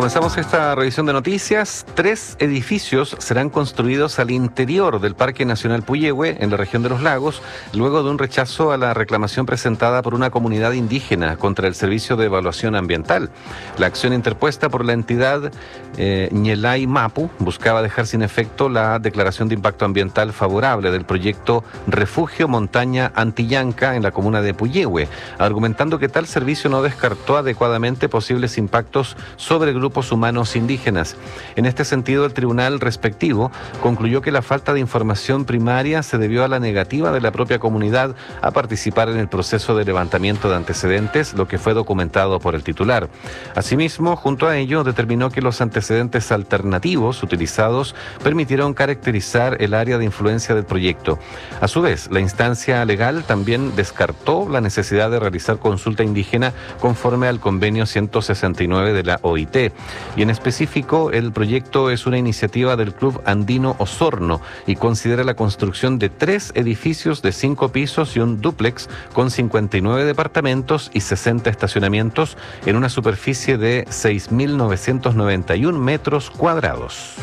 Comenzamos esta revisión de noticias. 3 edificios serán construidos al interior del Parque Nacional Puyehue, en la región de los Lagos, luego de un rechazo a la reclamación presentada por una comunidad indígena contra el Servicio de Evaluación Ambiental. La acción interpuesta por la entidad Ñelay Mapu buscaba dejar sin efecto la declaración de impacto ambiental favorable del proyecto Refugio Montaña Antillanca en la comuna de Puyehue, argumentando que tal servicio no descartó adecuadamente posibles impactos sobre grupos humanos indígenas. En este sentido, el tribunal respectivo concluyó que la falta de información primaria se debió a la negativa de la propia comunidad a participar en el proceso de levantamiento de antecedentes, lo que fue documentado por el titular. Asimismo, junto a ello, determinó que los antecedentes alternativos utilizados permitieron caracterizar el área de influencia del proyecto. A su vez, la instancia legal también descartó la necesidad de realizar consulta indígena conforme al convenio 169 de la OIT. Y en específico, el proyecto es una iniciativa del Club Andino Osorno y considera la construcción de 3 edificios de 5 pisos y un dúplex con 59 departamentos y 60 estacionamientos en una superficie de 6.991 metros cuadrados.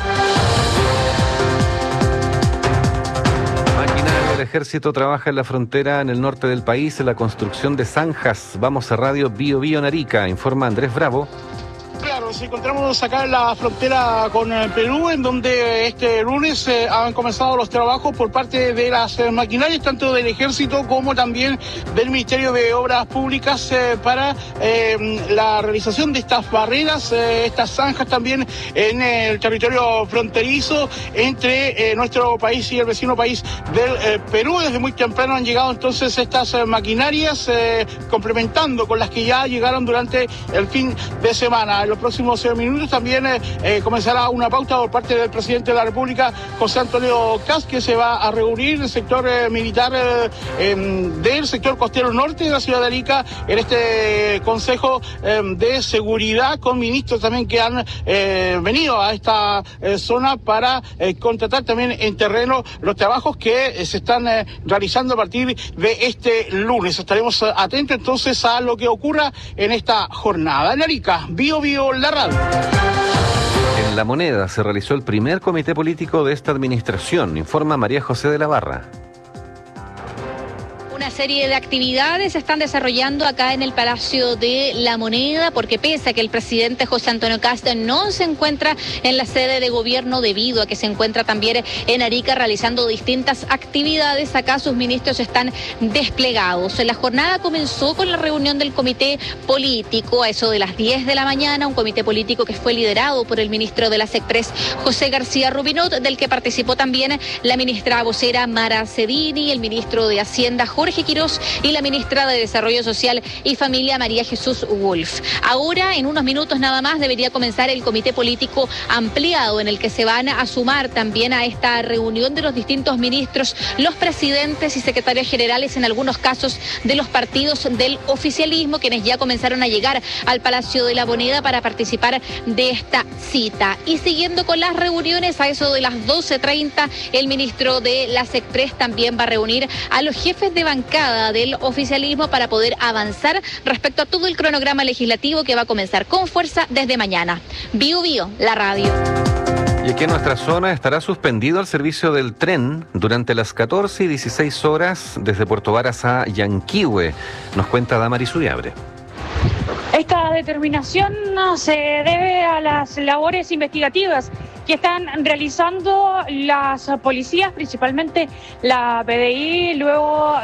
El ejército trabaja en la frontera en el norte del país en la construcción de zanjas. Vamos a Radio Bio Bio Narica, informa Andrés Bravo. Claro, nos encontramos acá en la frontera con Perú, en donde este lunes han comenzado los trabajos por parte de las maquinarias, tanto del Ejército como también del Ministerio de Obras Públicas, para la realización de estas barreras, estas zanjas también en el territorio fronterizo entre nuestro país y el vecino país del Perú. Desde muy temprano han llegado entonces estas maquinarias, complementando con las que ya llegaron durante el fin de semana. En los próximos minutos también comenzará una pauta por parte del presidente de la República, José Antonio Kast, que se va a reunir en el sector militar del sector costero norte de la ciudad de Arica, en este Consejo de Seguridad, con ministros también que han venido a esta zona para contratar también en terreno los trabajos que se están realizando a partir de este lunes. Estaremos atentos entonces a lo que ocurra en esta jornada. En Arica, Bio Bio la radio. En La Moneda se realizó el primer comité político de esta administración, informa María José de la Barra. Una serie de actividades se están desarrollando acá en el Palacio de La Moneda, porque pese a que el presidente José Antonio Kast no se encuentra en la sede de gobierno debido a que se encuentra también en Arica realizando distintas actividades, acá sus ministros están desplegados. La jornada comenzó con la reunión del comité político a eso de las 10 de la mañana, un comité político que fue liderado por el ministro de la SECPRES, José García Rubinot, del que participó también la ministra vocera Mara Cedini, el ministro de Hacienda Jorge Quirós y la ministra de Desarrollo Social y Familia María Jesús Wolf. Ahora, en unos minutos nada más, debería comenzar el comité político ampliado, en el que se van a sumar también a esta reunión de los distintos ministros, los presidentes y secretarios generales, en algunos casos, de los partidos del oficialismo, quienes ya comenzaron a llegar al Palacio de La Moneda para participar de esta cita. Y siguiendo con las reuniones, a eso de las 12:30, el ministro de la SECPRES también va a reunir a los jefes de bancada del oficialismo para poder avanzar respecto a todo el cronograma legislativo que va a comenzar con fuerza desde mañana. Bio Bio, la radio. Y aquí en nuestra zona estará suspendido el servicio del tren durante las 14 y 16 horas desde Puerto Varas a Yanquihue, nos cuenta Damaris Uriabre. Esta determinación se debe a las labores investigativas que están realizando las policías, principalmente la PDI, luego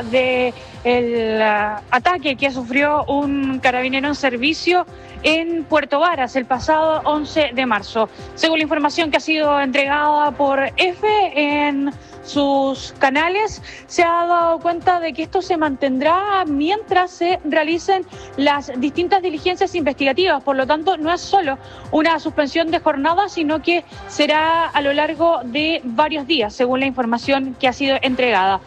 del ataque que sufrió un carabinero en servicio en Puerto Varas el pasado 11 de marzo. Según la información que ha sido entregada por EFE en sus canales, se ha dado cuenta de que esto se mantendrá mientras se realicen las distintas diligencias investigativas. Por lo tanto, no es solo una suspensión de jornada, sino que será a lo largo de varios días, según la información que ha sido entregada.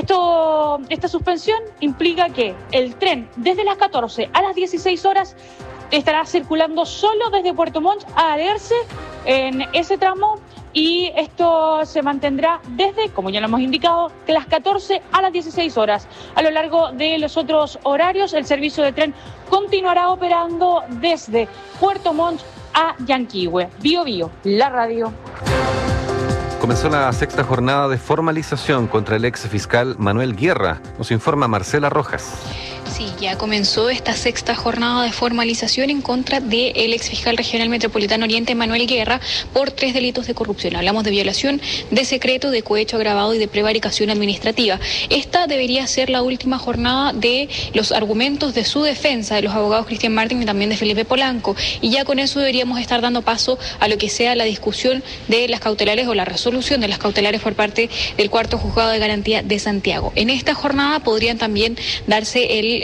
Esta suspensión implica que el tren desde las 14 a las 16 horas estará circulando solo desde Puerto Montt a Alerce en ese tramo, y esto se mantendrá desde, como ya lo hemos indicado, de las 14 a las 16 horas. A lo largo de los otros horarios, el servicio de tren continuará operando desde Puerto Montt a Yanquihue. Bio Bio, la radio. Comenzó la sexta jornada de formalización contra el ex fiscal Manuel Guerra. Nos informa Marcela Rojas. Sí, ya comenzó esta sexta jornada de formalización en contra del exfiscal regional metropolitano Oriente Manuel Guerra por 3 delitos de corrupción. Hablamos de violación de secreto, de cohecho agravado y de prevaricación administrativa. Esta debería ser la última jornada de los argumentos de su defensa, de los abogados Cristian Martín y también de Felipe Polanco. Y ya con eso deberíamos estar dando paso a lo que sea la discusión de las cautelares o la resolución de las cautelares por parte del cuarto juzgado de garantía de Santiago. En esta jornada podrían también darse el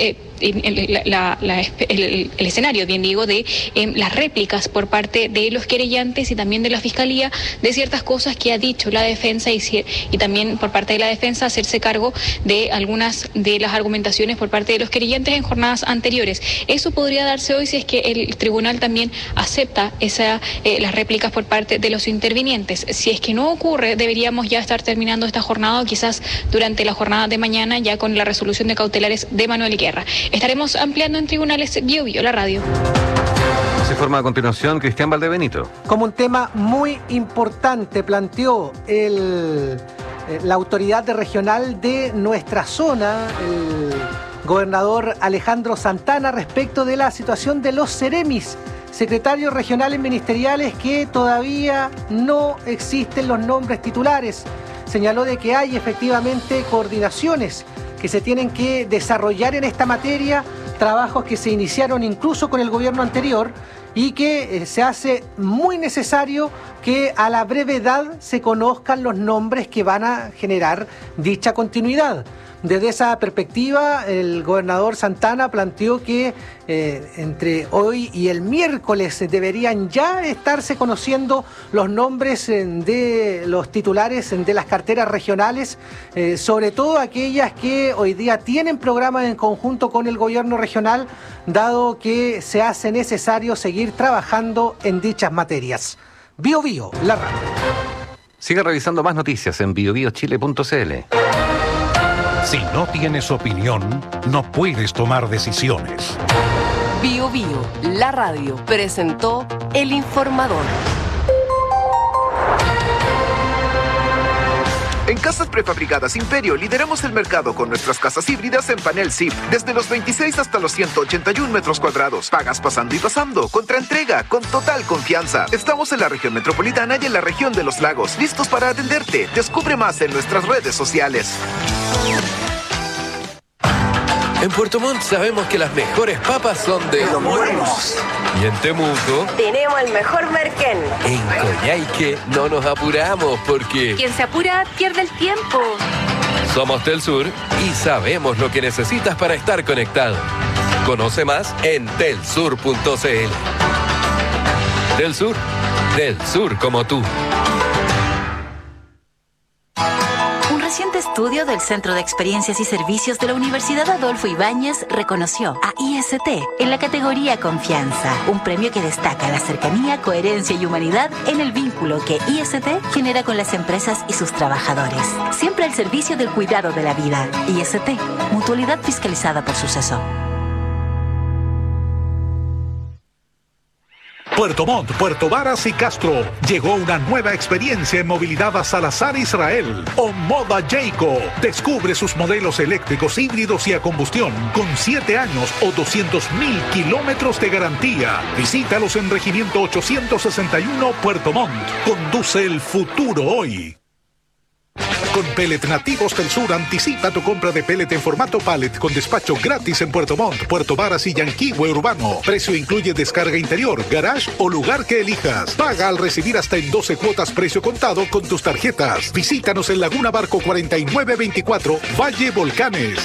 escenario, bien digo, de las réplicas por parte de los querellantes y también de la Fiscalía de ciertas cosas que ha dicho la defensa y también por parte de la defensa hacerse cargo de algunas de las argumentaciones por parte de los querellantes en jornadas anteriores. Eso podría darse hoy si es que el tribunal también acepta las réplicas por parte de los intervinientes. Si es que no ocurre, deberíamos ya estar terminando esta jornada o quizás durante la jornada de mañana ya con la resolución de cautelares de Manuel Guerra. Estaremos ampliando en tribunales Bio Bio, la radio. Se informa a continuación Cristian Valdebenito. Como un tema muy importante planteó la autoridad regional de nuestra zona, el gobernador Alejandro Santana, respecto de la situación de los seremis, secretarios regionales ministeriales, que todavía no existen los nombres titulares. Señaló de que hay efectivamente coordinaciones que se tienen que desarrollar en esta materia, trabajos que se iniciaron incluso con el gobierno anterior y que se hace muy necesario que a la brevedad se conozcan los nombres que van a generar dicha continuidad. Desde esa perspectiva, el gobernador Santana planteó que entre hoy y el miércoles deberían ya estarse conociendo los nombres de los titulares de las carteras regionales, sobre todo aquellas que hoy día tienen programas en conjunto con el gobierno regional, dado que se hace necesario seguir trabajando en dichas materias. Bio Bio, la radio. Sigue revisando más noticias en biobiochile.cl. Si no tienes opinión, no puedes tomar decisiones. Bio Bio, la radio, presentó El Informador. En Casas Prefabricadas Imperio lideramos el mercado con nuestras casas híbridas en panel SIP, desde los 26 hasta los 181 metros cuadrados. Pagas pasando y pasando, contra entrega, con total confianza. Estamos en la región metropolitana y en la región de los lagos, listos para atenderte. Descubre más en nuestras redes sociales. En Puerto Montt sabemos que las mejores papas son de Los Buenos. Y en Temuco tenemos el mejor merquén. En Coyhaique no nos apuramos porque quien se apura pierde el tiempo. Somos Telsur y sabemos lo que necesitas para estar conectado. Conoce más en telsur.cl. Telsur, del sur como tú. Un reciente estudio del Centro de Experiencias y Servicios de la Universidad Adolfo Ibáñez reconoció a IST en la categoría Confianza, un premio que destaca la cercanía, coherencia y humanidad en el vínculo que IST genera con las empresas y sus trabajadores. Siempre al servicio del cuidado de la vida. IST, mutualidad fiscalizada por Suceso. Puerto Montt, Puerto Varas y Castro. Llegó una nueva experiencia en movilidad a Salazar Israel. Omoda Jayco. Descubre sus modelos eléctricos, híbridos y a combustión con 7 años o 200.000 kilómetros de garantía. Visítalos en Regimiento 861 Puerto Montt. Conduce el futuro hoy. Con Pellet Nativos del Sur, anticipa tu compra de pellet en formato pallet con despacho gratis en Puerto Montt, Puerto Varas y Yanquihue Urbano. Precio incluye descarga interior, garage o lugar que elijas. Paga al recibir hasta en 12 cuotas precio contado con tus tarjetas. Visítanos en Laguna Barco 4924, Valle Volcanes.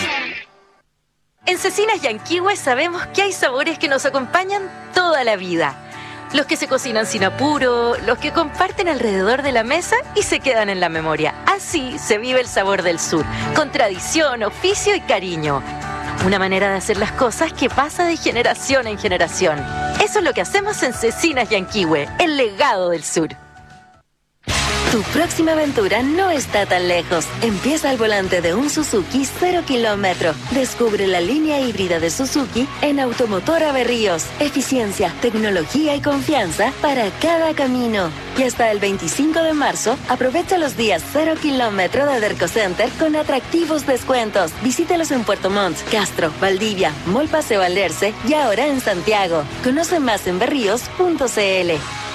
En Cecinas Yanquihue sabemos que hay sabores que nos acompañan toda la vida. Los que se cocinan sin apuro, los que comparten alrededor de la mesa y se quedan en la memoria. Así se vive el sabor del sur, con tradición, oficio y cariño. Una manera de hacer las cosas que pasa de generación en generación. Eso es lo que hacemos en Cecinas Yanquihue, el legado del sur. Tu próxima aventura no está tan lejos. Empieza al volante de un Suzuki 0 kilómetro. Descubre la línea híbrida de Suzuki en Automotora Berríos. Eficiencia, tecnología y confianza para cada camino. Y hasta el 25 de marzo, aprovecha los días 0 kilómetro de Derco Center con atractivos descuentos. Visítalos en Puerto Montt, Castro, Valdivia, Mall Paseo Alerce y ahora en Santiago. Conoce más en berríos.cl.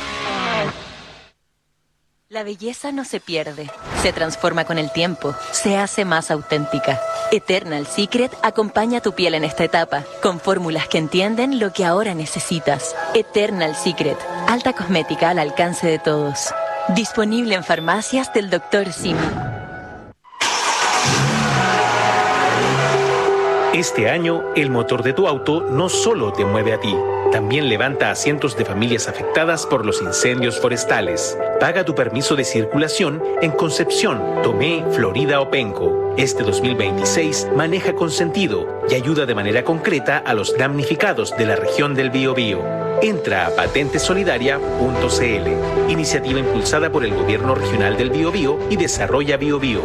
La belleza no se pierde, se transforma con el tiempo, se hace más auténtica. Eternal Secret acompaña tu piel en esta etapa, con fórmulas que entienden lo que ahora necesitas. Eternal Secret, alta cosmética al alcance de todos. Disponible en farmacias del Dr. Simi. Este año, el motor de tu auto no solo te mueve a ti, también levanta a cientos de familias afectadas por los incendios forestales. Paga tu permiso de circulación en Concepción, Tomé, Florida o Penco. Este 2026 maneja con sentido y ayuda de manera concreta a los damnificados de la región del Biobío. Entra a patentesolidaria.cl, iniciativa impulsada por el Gobierno Regional del Biobío y Desarrolla Biobío.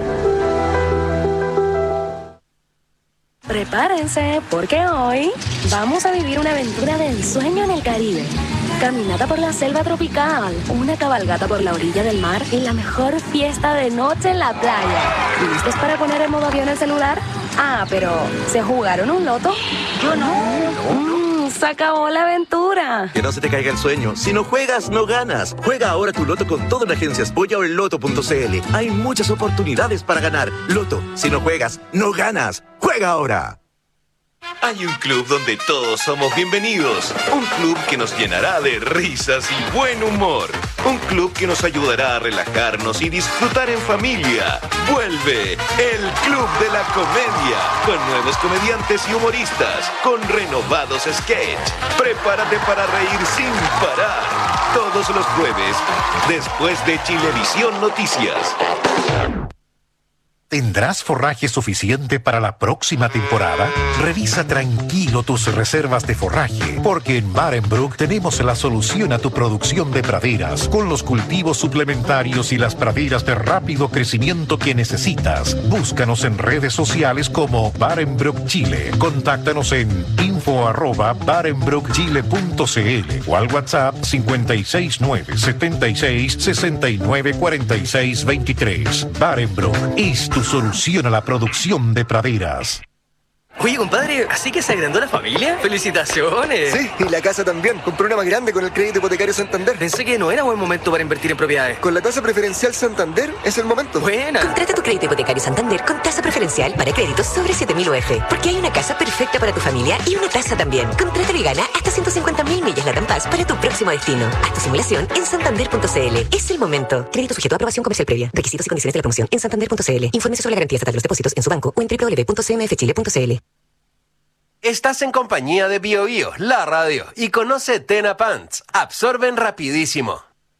Prepárense, porque hoy vamos a vivir una aventura de ensueño en el Caribe. Caminata por la selva tropical, una cabalgata por la orilla del mar y la mejor fiesta de noche en la playa. ¿Listos para poner en modo avión el celular? Ah, pero ¿se jugaron un loto? Yo no. Se acabó la aventura. Que no se te caiga el sueño. Si no juegas, no ganas. Juega ahora tu loto con todo en Agencias Polla o en loto.cl. Hay muchas oportunidades para ganar. Loto, si no juegas, no ganas. ¡Juega ahora! Hay un club donde todos somos bienvenidos. Un club que nos llenará de risas y buen humor. Un club que nos ayudará a relajarnos y disfrutar en familia. Vuelve el Club de la Comedia. Con nuevos comediantes y humoristas. Con renovados sketch. Prepárate para reír sin parar. Todos los jueves, después de Chilevisión Noticias. ¿Tendrás forraje suficiente para la próxima temporada? Revisa tranquilo tus reservas de forraje, porque en Barenbroek tenemos la solución a tu producción de praderas, con los cultivos suplementarios y las praderas de rápido crecimiento que necesitas. Búscanos en redes sociales como Barenbroek Chile. Contáctanos en info@barenbroekchile.cl o al WhatsApp 5697666694623. Barenbroek es tu solución a la producción de praderas. Oye, compadre, ¿así que se agrandó la familia? ¡Felicitaciones! Sí, y la casa también. Compré una más grande con el crédito hipotecario Santander. Pensé que no era buen momento para invertir en propiedades. Con la tasa preferencial Santander es el momento. Buena. Contrata tu crédito hipotecario Santander con tasa preferencial para créditos sobre 7.000 UF. Porque hay una casa perfecta para tu familia y una tasa también. Contrátalo y gana hasta 150.000 millas LATAM Pass para tu próximo destino. Haz tu simulación en santander.cl. Es el momento. Crédito sujeto a aprobación comercial previa. Requisitos y condiciones de la promoción en santander.cl. Infórmese sobre la garantía estatal de los depósitos en su banco o en www.cmfchile.cl. Estás en compañía de BioBio, la radio, y conoce Tena Pants. Absorben rapidísimo.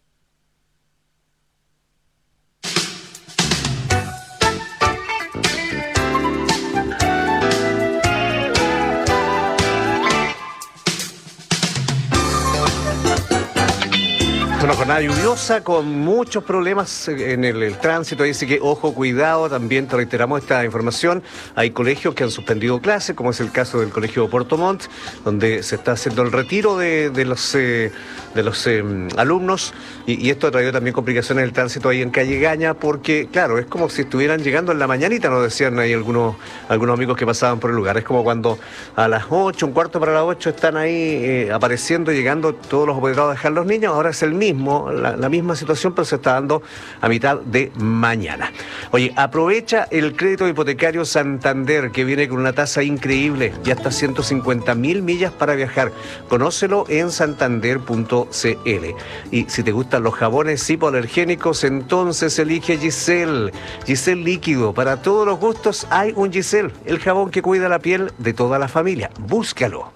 Una jornada lluviosa con muchos problemas en el tránsito, así que ojo, cuidado. También te reiteramos esta información. Hay colegios que han suspendido clases, como es el caso del colegio de Puerto Montt, donde se está haciendo el retiro de los alumnos, y esto ha traído también complicaciones en el tránsito ahí en Calle Gaña, porque claro, es como si estuvieran llegando en la mañanita, nos decían ahí algunos amigos que pasaban por el lugar. Es como cuando a las 8, un cuarto para las 8 están ahí apareciendo, llegando todos los apoderados a dejar los niños. Ahora es el mismo, la misma situación, pero se está dando a mitad de mañana. Oye, aprovecha el crédito hipotecario Santander, que viene con una tasa increíble, ya hasta 150.000 millas para viajar. Conócelo en santander.cl. Y si te gustan los jabones hipoalergénicos, entonces elige Giselle. Giselle líquido, para todos los gustos hay un Giselle, el jabón que cuida la piel de toda la familia. Búscalo.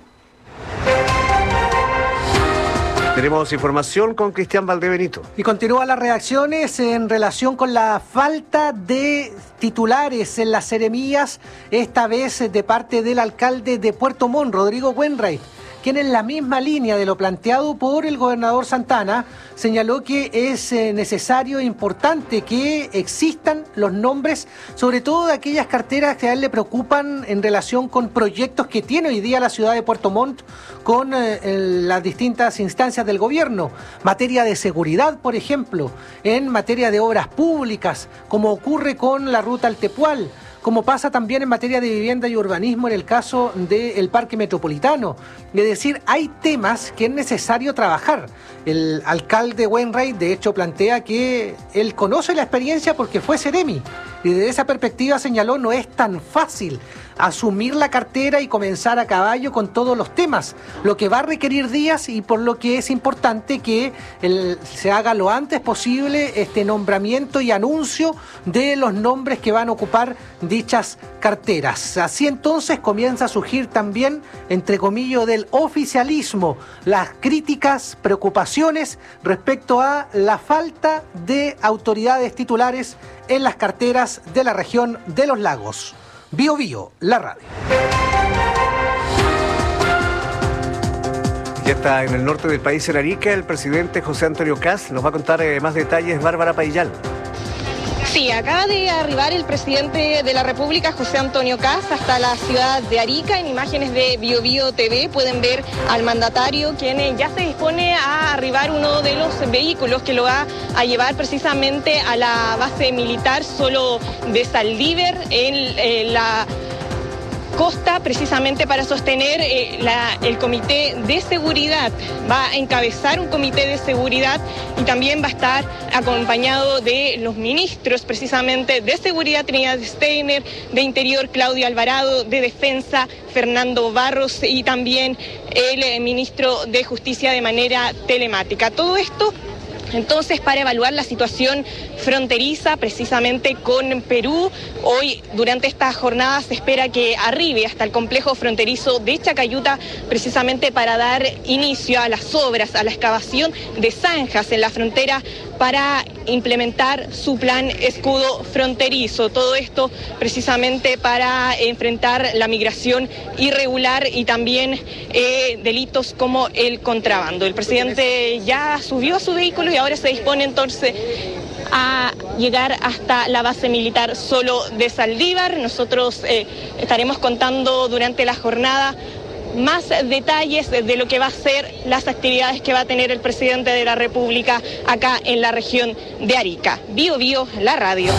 Tenemos información con Cristian Valdebenito. Y continúan las reacciones en relación con la falta de titulares en las seremías, esta vez de parte del alcalde de Puerto Montt, Rodrigo Wainwright. quien en la misma línea de lo planteado por el gobernador Santana señaló que es necesario e importante que existan los nombres, sobre todo de aquellas carteras que a él le preocupan en relación con proyectos que tiene hoy día la ciudad de Puerto Montt con las distintas instancias del gobierno, materia de seguridad, por ejemplo, en materia de obras públicas, como ocurre con la ruta al Tepual, como pasa también en materia de vivienda y urbanismo en el caso del Parque Metropolitano. Es decir, hay temas que es necesario trabajar. El alcalde Wainwright, de hecho, plantea que él conoce la experiencia porque fue Seremi. Y desde esa perspectiva señaló, no es tan fácil asumir la cartera y comenzar a caballo con todos los temas, lo que va a requerir días y por lo que es importante que se haga lo antes posible este nombramiento y anuncio de los nombres que van a ocupar dichas carteras. Así entonces comienza a surgir también, entre comillas, del oficialismo, las críticas, preocupaciones respecto a la falta de autoridades titulares en las carteras de la región de los lagos. Bio Bio, la radio. Ya está en el norte del país, en Arica, el presidente José Antonio Kast. Nos va a contar más detalles Bárbara Paillal. Sí, acaba de arribar el presidente de la República, José Antonio Kast, hasta la ciudad de Arica. En imágenes de Bio Bio TV pueden ver al mandatario, quien ya se dispone a arribar uno de los vehículos que lo va a llevar precisamente a la base militar solo de Saldívar, en la costa, precisamente para sostener el comité de seguridad. Va a encabezar un comité de seguridad y también va a estar acompañado de los ministros precisamente de seguridad, Trinidad Steiner, de Interior, Claudio Alvarado, de Defensa, Fernando Barros, y también el ministro de Justicia de manera telemática. Todo esto entonces para evaluar la situación fronteriza precisamente con Perú. Hoy, durante esta jornada, se espera que arribe hasta el complejo fronterizo de Chacayuta, precisamente para dar inicio a las obras, a la excavación de zanjas en la frontera para implementar su plan escudo fronterizo. Todo esto precisamente para enfrentar la migración irregular y también delitos como el contrabando. El presidente ya subió a su vehículo y ahora se dispone entonces a llegar hasta la base militar solo de Saldívar. Nosotros estaremos contando durante la jornada más detalles de lo que va a ser las actividades que va a tener el presidente de la República acá en la región de Arica. Bio Bio, la radio.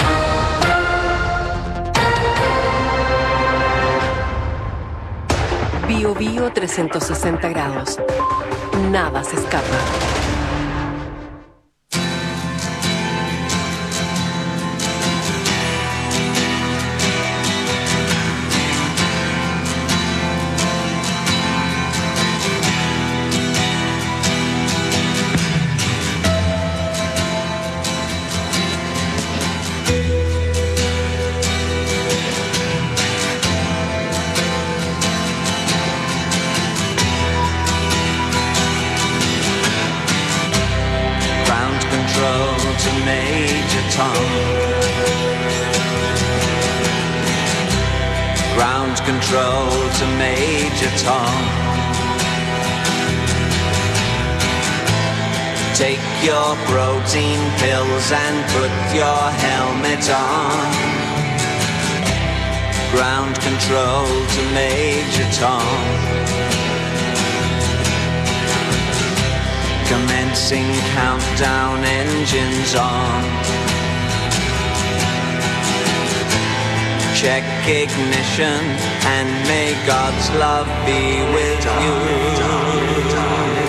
Bio Bio 360 grados. Nada se escapa. Ground control to Major Tom. Take your protein pills and put your helmet on. Ground control to Major Tom. Commencing countdown, engines on. Check ignition and may God's love be with you.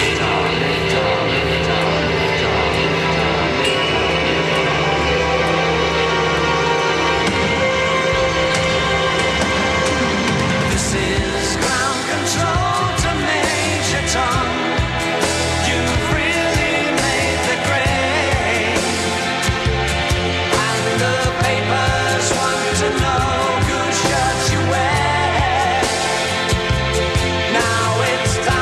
This is ground control to Major Tom. You've really made the grade, and the papers want to know whose shirt you wear. Now it's time.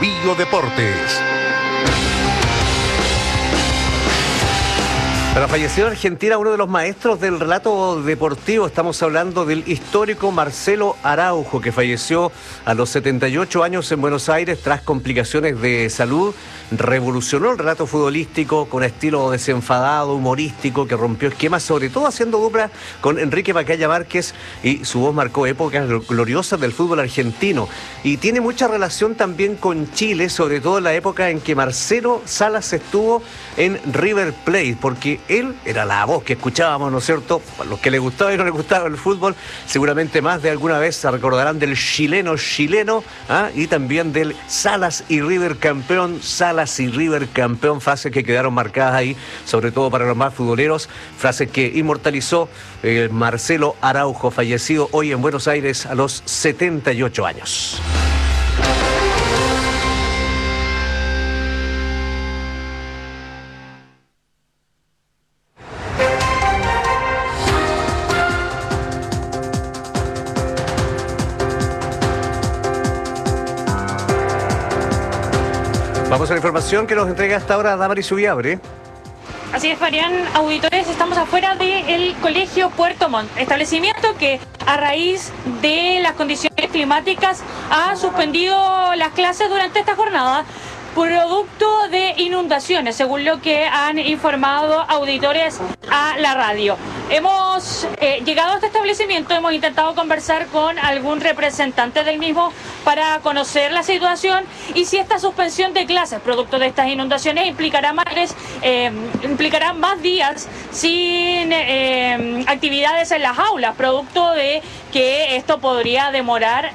Bio Deportes. Para fallecer en Argentina, uno de los maestros del relato deportivo, estamos hablando del histórico Marcelo Araujo, que falleció a los 78 años en Buenos Aires tras complicaciones de salud. Revolucionó el relato futbolístico con estilo desenfadado, humorístico, que rompió esquemas, sobre todo haciendo dupla con Enrique Macaya Márquez, y su voz marcó épocas gloriosas del fútbol argentino. Y tiene mucha relación también con Chile, sobre todo en la época en que Marcelo Salas estuvo en River Plate, porque él era la voz que escuchábamos, ¿no es cierto? Para los que les gustaba y no les gustaba el fútbol, seguramente más de alguna vez se recordarán del chileno, y también del Salas y River campeón, frases que quedaron marcadas ahí, sobre todo para los más futboleros, frases que inmortalizó Marcelo Araujo, fallecido hoy en Buenos Aires a los 78 años. Vamos a la información que nos entrega hasta ahora Damaris Ubiabre. Así es, Fabián, auditores, estamos afuera del Colegio Puerto Montt, establecimiento que a raíz de las condiciones climáticas ha suspendido las clases durante esta jornada, producto de inundaciones, según lo que han informado auditores a la radio. Hemos llegado a este establecimiento, hemos intentado conversar con algún representante del mismo para conocer la situación y si esta suspensión de clases, producto de estas inundaciones, implicará más días sin actividades en las aulas, producto de que esto podría demorar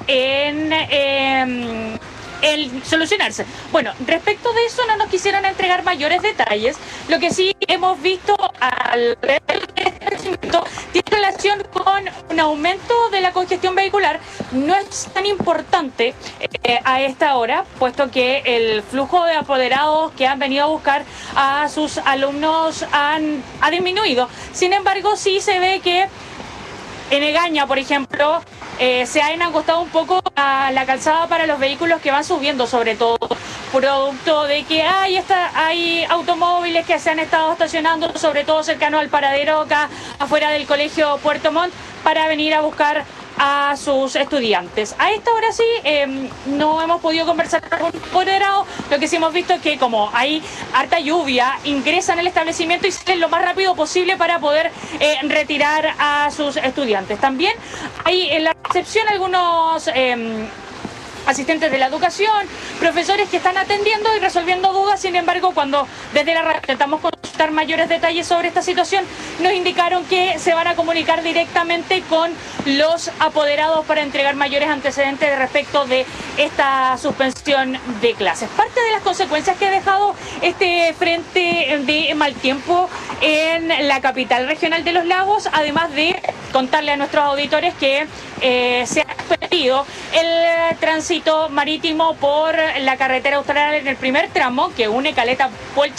en solucionarse. Bueno, respecto de eso no nos quisieron entregar mayores detalles. Lo que sí hemos visto alrededor de este establecimiento tiene relación con un aumento de la congestión vehicular. No es tan importante a esta hora, puesto que el flujo de apoderados que han venido a buscar a sus alumnos ha disminuido. Sin embargo, sí se ve que en Egaña, por ejemplo, se ha enangostado un poco a la calzada para los vehículos que van subiendo, sobre todo producto de que hay automóviles que se han estado estacionando, sobre todo cercano al paradero acá afuera del Colegio Puerto Montt, para venir a buscar a sus estudiantes. A esta hora sí, no hemos podido conversar con un apoderado. Lo que sí hemos visto es que como hay harta lluvia, ingresan al establecimiento y salen lo más rápido posible para poder retirar a sus estudiantes. También hay en la recepción algunos asistentes de la educación, profesores que están atendiendo y resolviendo dudas. Sin embargo, cuando desde la radio intentamos consultar mayores detalles sobre esta situación, nos indicaron que se van a comunicar directamente con los apoderados para entregar mayores antecedentes respecto de esta suspensión de clases. Parte de las consecuencias que ha dejado este frente de mal tiempo en la capital regional de los lagos, además de contarle a nuestros auditores que se ha suspendido el tránsito marítimo por la carretera austral en el primer tramo que une Caleta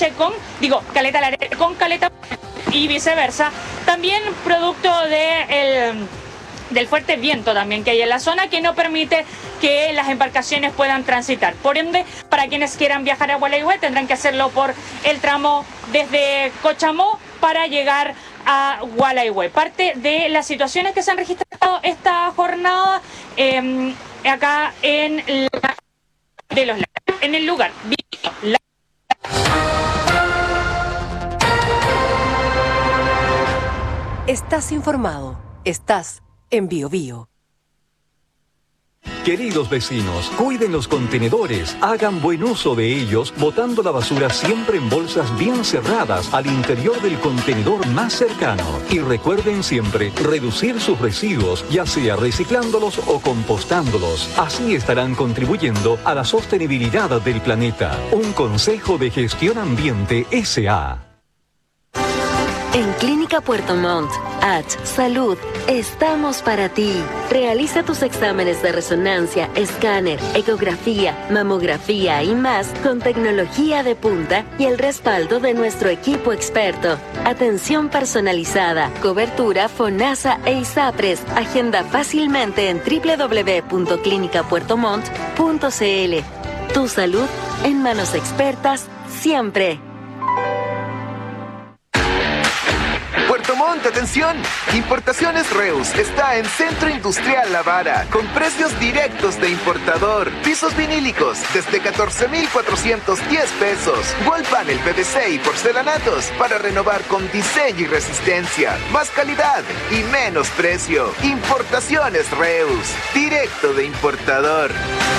Larete con Caleta y viceversa. También producto del fuerte viento también que hay en la zona, que no permite que las embarcaciones puedan transitar. Por ende, para quienes quieran viajar a Gualeguay tendrán que hacerlo por el tramo desde Cochamó para llegar a Gualeguay. Parte de las situaciones que se han registrado esta jornada acá en el lugar. Estás informado. Estás en Bio Bio. Queridos vecinos, cuiden los contenedores, hagan buen uso de ellos, botando la basura siempre en bolsas bien cerradas al interior del contenedor más cercano. Y recuerden siempre reducir sus residuos, ya sea reciclándolos o compostándolos. Así estarán contribuyendo a la sostenibilidad del planeta. Un consejo de Gestión Ambiente S.A. En Clínica Puerto Montt, Salud, estamos para ti. Realiza tus exámenes de resonancia, escáner, ecografía, mamografía y más con tecnología de punta y el respaldo de nuestro equipo experto. Atención personalizada, cobertura FONASA e ISAPRES. Agenda fácilmente en www.clinicapuertomont.cl. Tu salud en manos expertas siempre. Puerto Montt, atención. Importaciones Reus está en Centro Industrial La Vara con precios directos de importador. Pisos vinílicos desde 14,410 pesos. Wall panel PVC y porcelanatos para renovar con diseño y resistencia. Más calidad y menos precio. Importaciones Reus, directo de importador.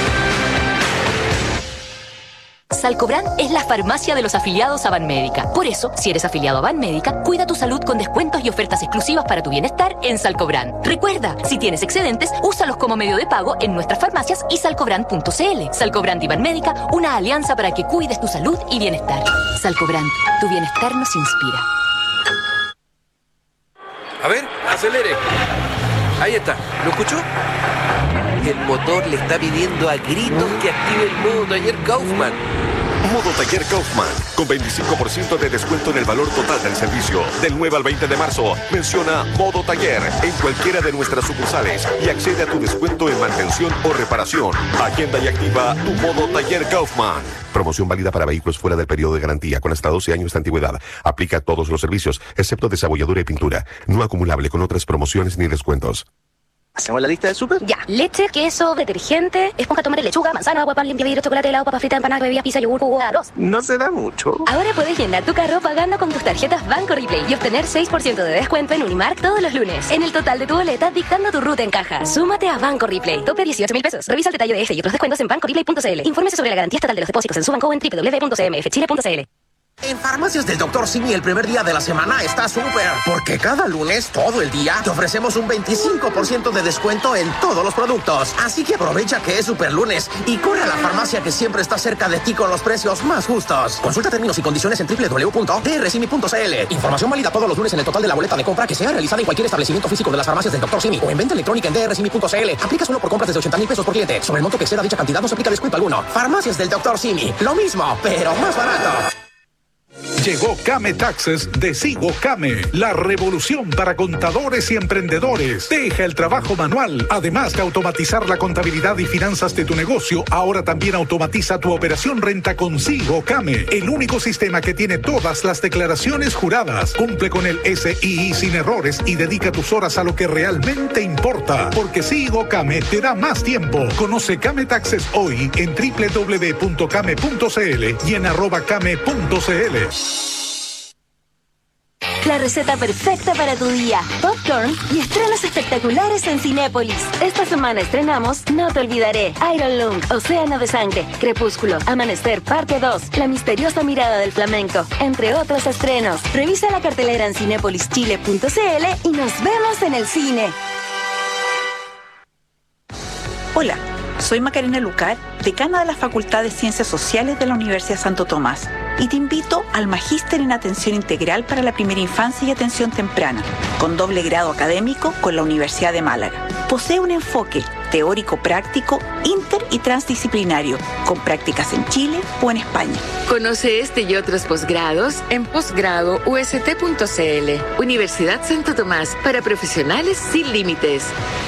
Salcobran es la farmacia de los afiliados a Banmédica. Por eso, si eres afiliado a Banmédica, cuida tu salud con descuentos y ofertas exclusivas para tu bienestar en Salcobran. Recuerda, si tienes excedentes, úsalos como medio de pago en nuestras farmacias y salcobran.cl. Salcobran y Banmédica, una alianza para que cuides tu salud y bienestar. Salcobran, tu bienestar nos inspira. A ver, acelere. Ahí está. ¿Lo escuchó? El motor le está pidiendo a gritos que active el modo taller Kaufman. Modo Taller Kaufman, con 25% de descuento en el valor total del servicio. Del 9 al 20 de marzo, menciona Modo Taller en cualquiera de nuestras sucursales y accede a tu descuento en mantención o reparación. Agenda y activa tu Modo Taller Kaufman. Promoción válida para vehículos fuera del periodo de garantía con hasta 12 años de antigüedad. Aplica a todos los servicios, excepto desabolladura y pintura. No acumulable con otras promociones ni descuentos. ¿Hacemos la lista de súper? Ya. Leche, queso, detergente, esponja, tomate, lechuga, manzana, agua, pan, limpia vidrio, chocolate, helado, papa frita, empanada, bebida, pizza, yogur, jugo, arroz. No se da mucho. Ahora puedes llenar tu carro pagando con tus tarjetas Banco Replay y obtener 6% de descuento en Unimark todos los lunes. En el total de tu boleta, dictando tu ruta en caja. Súmate a Banco Replay. Tope 18,000 pesos. Revisa el detalle de este y otros descuentos en bancoreplay.cl. Infórmese sobre la garantía estatal de los depósitos en su banco o en www.cmfchile.cl. En Farmacias del Dr. Simi el primer día de la semana está súper, porque cada lunes, todo el día, te ofrecemos un 25% de descuento en todos los productos. Así que aprovecha que es super lunes y corre a la farmacia que siempre está cerca de ti con los precios más justos. Consulta términos y condiciones en www.drsimi.cl. Información válida todos los lunes en el total de la boleta de compra que sea realizada en cualquier establecimiento físico de las farmacias del Dr. Simi o en venta electrónica en drsimi.cl. Aplica solo por compras desde 80,000 pesos por cliente. Sobre el monto que exceda dicha cantidad no se aplica descuento alguno. Farmacias del Dr. Simi. Lo mismo, pero más barato. Llegó Kame Taxes de Sigo Kame, la revolución para contadores y emprendedores. Deja el trabajo manual. Además de automatizar la contabilidad y finanzas de tu negocio, ahora también automatiza tu operación renta con Sigo Kame, el único sistema que tiene todas las declaraciones juradas. Cumple con el SII sin errores y dedica tus horas a lo que realmente importa. Porque Sigo Kame te da más tiempo. Conoce Kame Taxes hoy en www.kame.cl y en @kame.cl. La receta perfecta para tu día. Popcorn y estrenos espectaculares en Cinépolis. Esta semana estrenamos No te olvidaré, Iron Lung, Océano de Sangre, Crepúsculo, Amanecer, parte 2, La misteriosa mirada del flamenco, entre otros estrenos. Revisa la cartelera en cinepolischile.cl y nos vemos en el cine. Hola, soy Macarena Lucar, decana de la Facultad de Ciencias Sociales de la Universidad Santo Tomás, y te invito al Magíster en Atención Integral para la Primera Infancia y Atención Temprana, con doble grado académico con la Universidad de Málaga. Posee un enfoque teórico-práctico, inter y transdisciplinario, con prácticas en Chile o en España. Conoce este y otros posgrados en posgradoust.cl. Universidad Santo Tomás, para profesionales sin límites.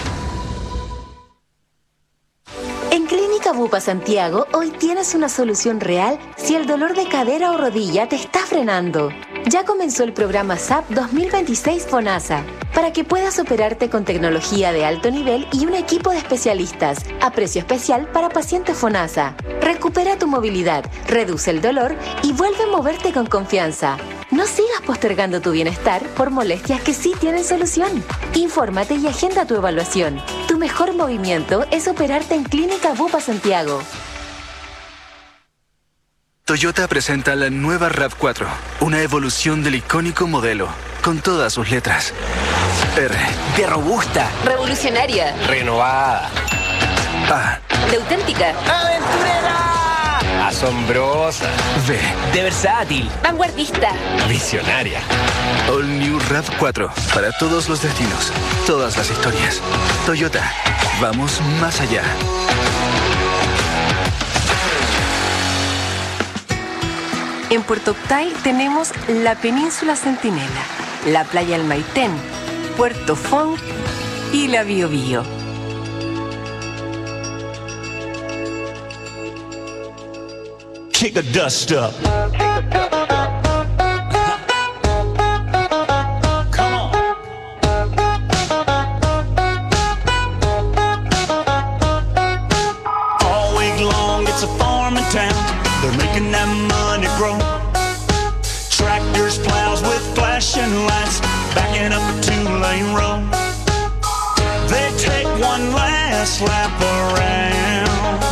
En Clínica Bupa Santiago, hoy tienes una solución real si el dolor de cadera o rodilla te está frenando. Ya comenzó el programa SAP 2026 FONASA, para que puedas operarte con tecnología de alto nivel y un equipo de especialistas, a precio especial para pacientes FONASA. Recupera tu movilidad, reduce el dolor y vuelve a moverte con confianza. No sigas postergando tu bienestar por molestias que sí tienen solución. Infórmate y agenda tu evaluación. Tu mejor movimiento es operarte en Clínica Bupa Santiago. Toyota presenta la nueva RAV4, una evolución del icónico modelo, con todas sus letras. R de robusta, revolucionaria, renovada, A de auténtica, aventurera, asombrosa, V de versátil, vanguardista, visionaria. All New RAV4, para todos los destinos, todas las historias. Toyota, vamos más allá. En Puerto Octay tenemos la Península Centinela, la Playa El Maitén, Puerto Font y la Biobío. kick the dust up. Making that money grow. Tractors, plows with flashing lights, backing up a 2-lane road. They take one last lap around.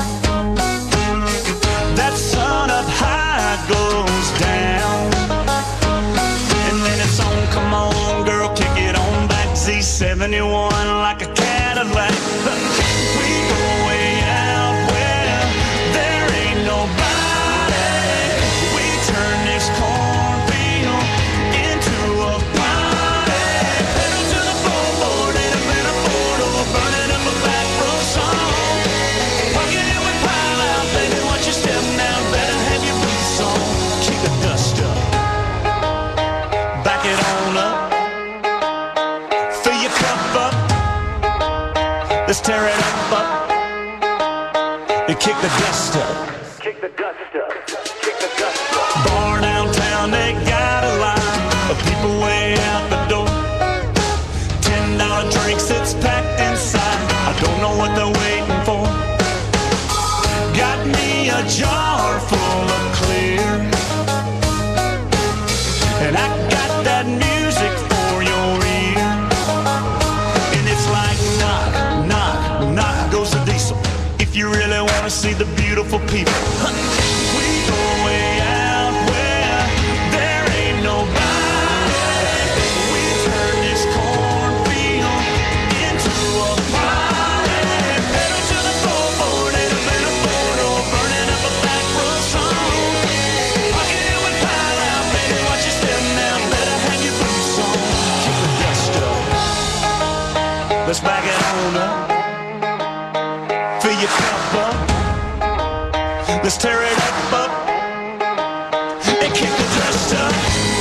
That sun up high goes down. And then it's on, come on girl, kick it on back. Z71 like a Cadillac. We go way out where there ain't nobody. Let's tear it up and kick the dust up. Kick the dust up. Kick the dust up. Bar downtown, they got a line of people way out the door. $10 drinks, it's packed inside. I don't know what they're waiting for. Got me a jar full of clear, and I got that music for your ear. And it's like knock, knock, knock goes the diesel. If you really want to see the beautiful people, we go way out where there ain't nobody. We turn this cornfield into a party. Pedal to the floorboard and a bit of photo, burning up a back row song. Pocket it with pile out, baby, watch your step now. Better have your boots on. Kick the dust up. Let's back it on up. Fill your cup up. Let's tear it up, and kick the dust up.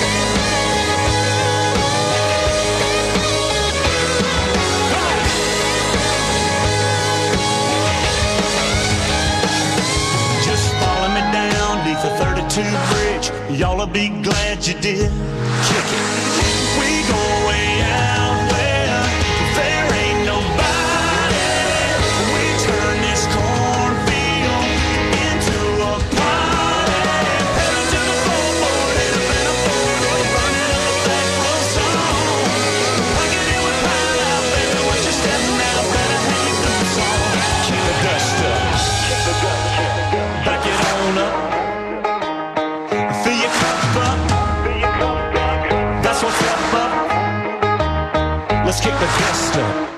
Just follow me down beneath the 32 bridge. Y'all'll be glad you did. Kick it. We go way out where there ain't nobody. We turn this cornfield into a party. Pedal to the floorboard and a bit of photo, burning up a back row song. Pocket it with pile out, baby, watch your step now. Better have your boots on. Kick the dust up. Back it on up. Fill your cup up. That's what's up. Let's kick the dust up.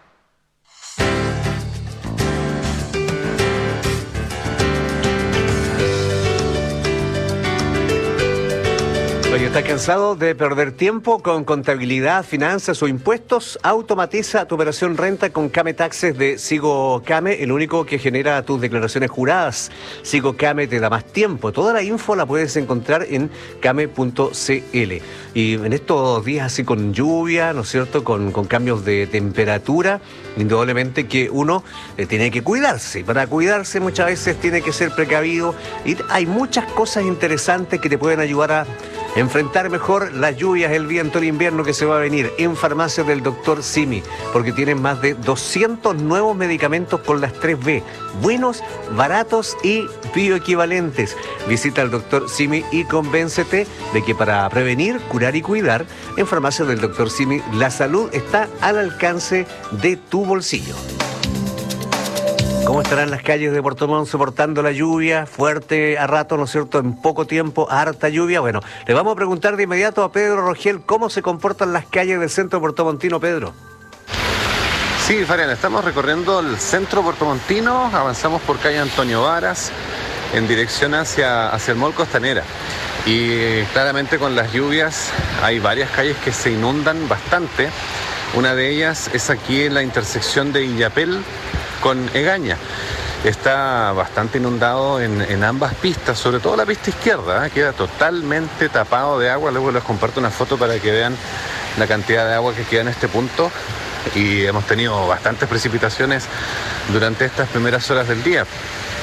Oye, ¿estás cansado de perder tiempo con contabilidad, finanzas o impuestos? Automatiza tu operación renta con Came Taxes de Sigo Came, el único que genera tus declaraciones juradas. Sigo Came te da más tiempo. Toda la info la puedes encontrar en came.cl. Y en estos días así con lluvia, ¿no es cierto?, con cambios de temperatura, indudablemente que uno tiene que cuidarse. Para cuidarse muchas veces tiene que ser precavido y hay muchas cosas interesantes que te pueden ayudar a enfrentar mejor las lluvias, el viento, el invierno que se va a venir en farmacias del Dr. Simi, porque tienen más de 200 nuevos medicamentos con las 3B, buenos, baratos y bioequivalentes. Visita al Dr. Simi y convéncete de que para prevenir, curar y cuidar, en farmacias del Dr. Simi la salud está al alcance de tu bolsillo. ¿Cómo estarán las calles de Puerto Montt soportando la lluvia fuerte a rato, ¿no es cierto?, en poco tiempo, harta lluvia? Bueno, le vamos a preguntar de inmediato a Pedro Rogel cómo se comportan las calles del centro puertomontino. Pedro. Sí, Fabián, estamos recorriendo el centro puertomontino, avanzamos por calle Antonio Varas en dirección hacia el Mall Costanera. Y claramente con las lluvias hay varias calles que se inundan bastante. Una de ellas es aquí en la intersección de Illapel con Egaña. Está bastante inundado en ambas pistas, sobre todo la pista izquierda, queda totalmente tapado de agua. Luego les comparto una foto para que vean la cantidad de agua que queda en este punto. Y hemos tenido bastantes precipitaciones durante estas primeras horas del día.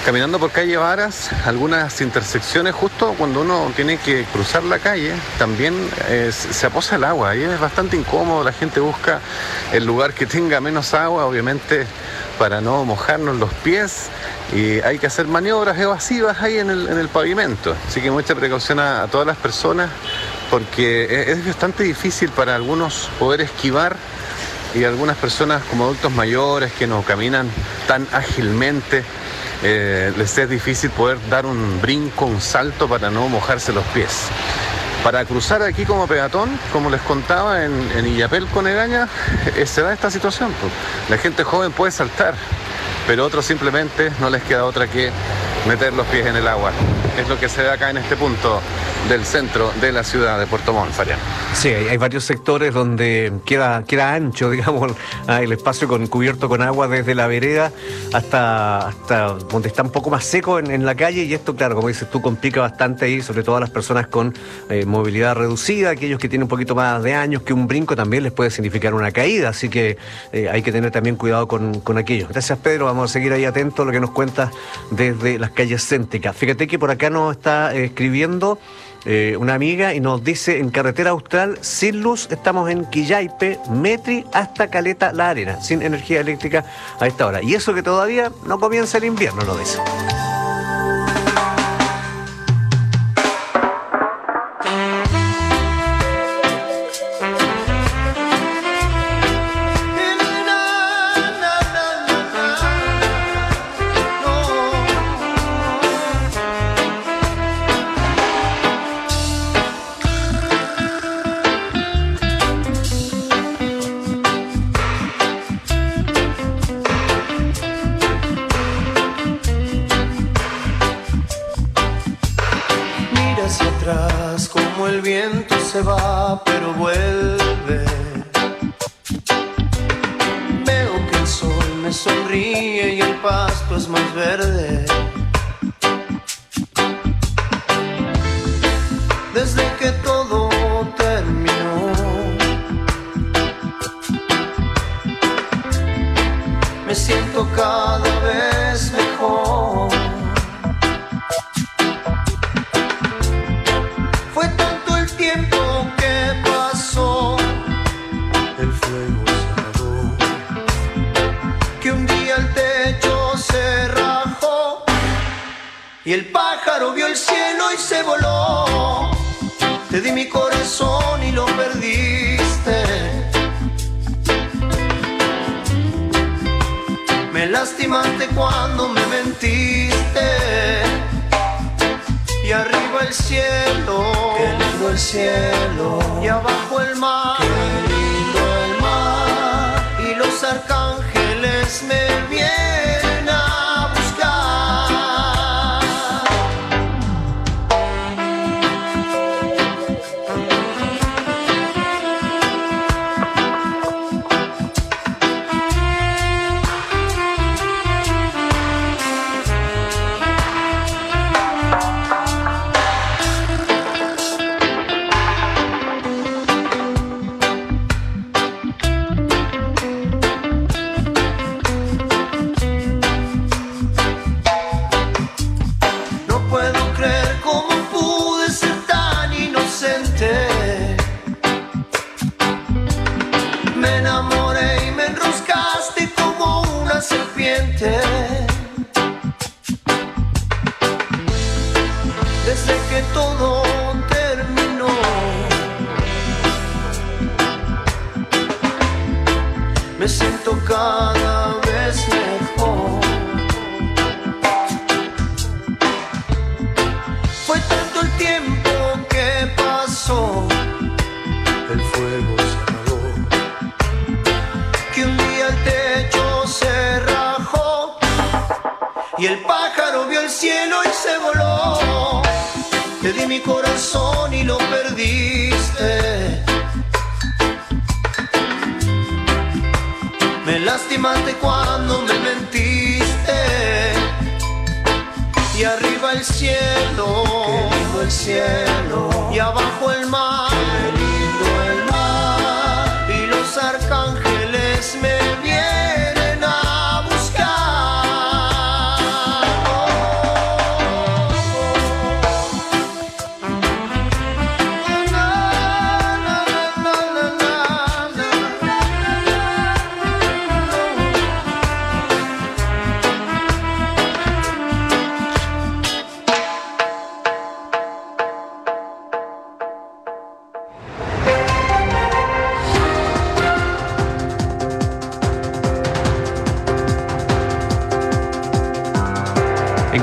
Caminando por calle Varas, algunas intersecciones, justo cuando uno tiene que cruzar la calle, también se aposa el agua y es bastante incómodo. La gente busca el lugar que tenga menos agua, obviamente para no mojarnos los pies, y hay que hacer maniobras evasivas ahí en el pavimento. Así que mucha precaución a todas las personas, porque es bastante difícil para algunos poder esquivar, y algunas personas como adultos mayores que no caminan tan ágilmente, les es difícil poder dar un brinco, un salto para no mojarse los pies. Para cruzar aquí como peatón, como les contaba, en Illapel con Egaña, se da esta situación. La gente joven puede saltar, pero otros simplemente no les queda otra que meter los pies en el agua. Es lo que se ve acá en este punto del centro de la ciudad de Puerto Montt, Fabián. Sí, hay varios sectores donde queda ancho, digamos, el espacio cubierto con agua desde la vereda hasta donde está un poco más seco en la calle, y esto, claro, como dices tú, complica bastante ahí, sobre todo a las personas con movilidad reducida, aquellos que tienen un poquito más de años, que un brinco también les puede significar una caída, así que hay que tener también cuidado con aquello. Gracias, Pedro, vamos a seguir ahí atentos a lo que nos cuentas desde las calles céntricas. Fíjate que por acá nos está escribiendo una amiga y nos dice: en carretera austral sin luz, estamos en Quillaipe, Metri hasta Caleta La Arena, sin energía eléctrica a esta hora. Y eso que todavía no comienza el invierno, lo dice. Se va, pero vuelve. Veo que el sol me sonríe y el pasto es más verde. Desde que todo terminó, me siento cada vez mejor. Fue tanto el tiempo que pasó, el fuego se apagó, que un día el techo se rajó y el pájaro vio el cielo y se voló. Te di mi corazón y lo perdiste. Me lastimaste cuando me mentiste. Y arriba el cielo, qué lindo el cielo. Y abajo el mar, qué lindo el mar. Y los arcángeles me vienen a buscar. Desde que todo terminó, me siento cada vez mejor. Fue tanto el tiempo que pasó, el fuego se apagó, que un día el techo se rajó y el pájaro vio el cielo y se voló. Te di mi corazón y lo perdiste. Me lastimaste cuando me mentiste. Y arriba el cielo, qué lindo el cielo. Y abajo el mar, qué lindo el mar. Y los arcángeles me vienen a buscar. Oh.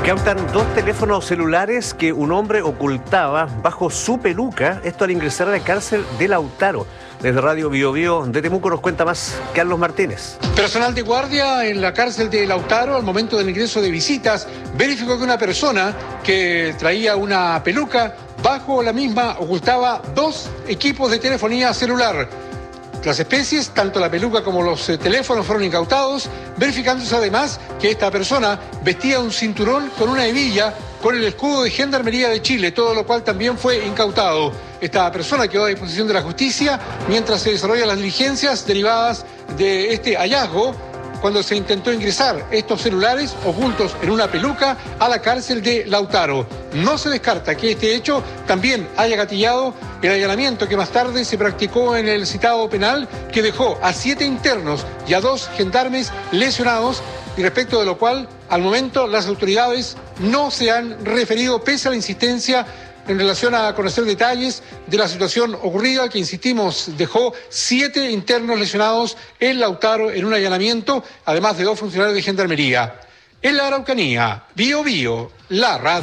Incautan 2 teléfonos celulares que un hombre ocultaba bajo su peluca, esto al ingresar a la cárcel de Lautaro. Desde Radio Bio Bio de Temuco nos cuenta más Carlos Martínez. Personal de guardia en la cárcel de Lautaro, al momento del ingreso de visitas, verificó que una persona que traía una peluca, bajo la misma ocultaba 2 equipos de telefonía celular. Las especies, tanto la peluca como los teléfonos, fueron incautados, verificándose además que esta persona vestía un cinturón con una hebilla con el escudo de Gendarmería de Chile, todo lo cual también fue incautado. Esta persona quedó a disposición de la justicia mientras se desarrollan las diligencias derivadas de este hallazgo cuando se intentó ingresar estos celulares ocultos en una peluca a la cárcel de Lautaro. No se descarta que este hecho también haya gatillado el allanamiento que más tarde se practicó en el citado penal, que dejó a 7 internos y a 2 gendarmes lesionados, y respecto de lo cual, al momento, las autoridades no se han referido, pese a la insistencia en relación a conocer detalles de la situación ocurrida, que, insistimos, dejó 7 internos lesionados en Lautaro en un allanamiento, además de 2 funcionarios de Gendarmería. En la Araucanía, Bio Bio, la radio.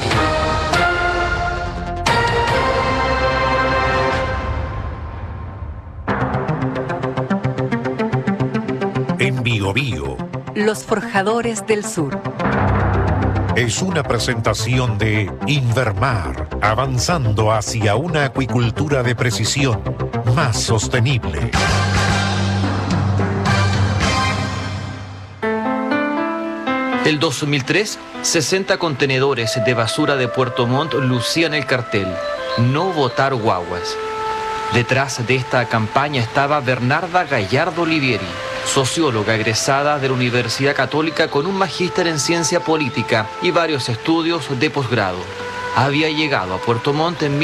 En Bio Bio. Los Forjadores del Sur. Es una presentación de Invermar, avanzando hacia una acuicultura de precisión más sostenible. El 2003, 60 contenedores de basura de Puerto Montt lucían el cartel "No votar guaguas". Detrás de esta campaña estaba Bernarda Gallardo Olivieri, socióloga egresada de la Universidad Católica con un magíster en ciencia política y varios estudios de posgrado. Había llegado a Puerto Montt en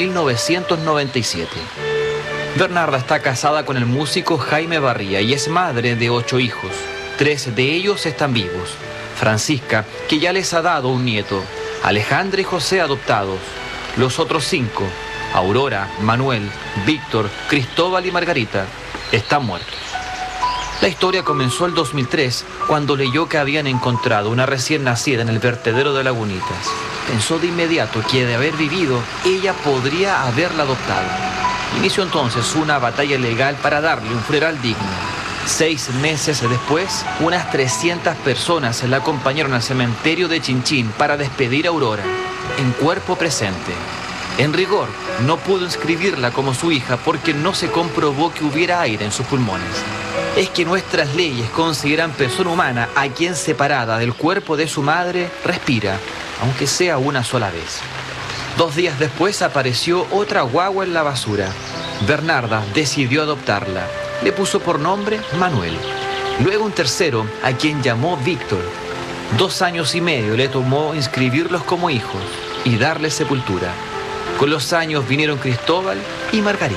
1997. Bernarda está casada con el músico Jaime Barría y es madre de 8 hijos. 3 de ellos están vivos. Francisca, que ya les ha dado un nieto. Alejandra y José, adoptados. Los otros 5, Aurora, Manuel, Víctor, Cristóbal y Margarita, están muertos. La historia comenzó el 2003, cuando leyó que habían encontrado una recién nacida en el vertedero de Lagunitas. Pensó de inmediato que, de haber vivido, ella podría haberla adoptado. Inició entonces una batalla legal para darle un funeral digno. 6 meses después, unas 300 personas la acompañaron al cementerio de Chinchín para despedir a Aurora, en cuerpo presente. En rigor, no pudo inscribirla como su hija porque no se comprobó que hubiera aire en sus pulmones. Es que nuestras leyes consideran persona humana a quien, separada del cuerpo de su madre, respira, aunque sea una sola vez. 2 días después apareció otra guagua en la basura. Bernarda decidió adoptarla. Le puso por nombre Manuel. Luego un tercero, a quien llamó Víctor. 2 años y medio le tomó inscribirlos como hijos y darles sepultura. Con los años vinieron Cristóbal y Margarita.